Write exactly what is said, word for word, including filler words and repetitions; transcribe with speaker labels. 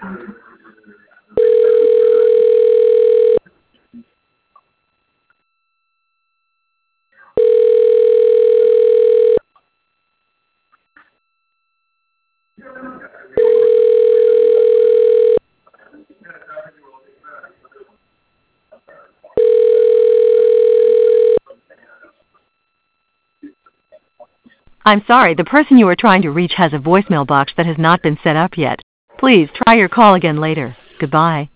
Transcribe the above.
Speaker 1: I'm sorry, the person you are trying to reach has a voicemail box that has not been set up yet. Please try your call again later. Goodbye.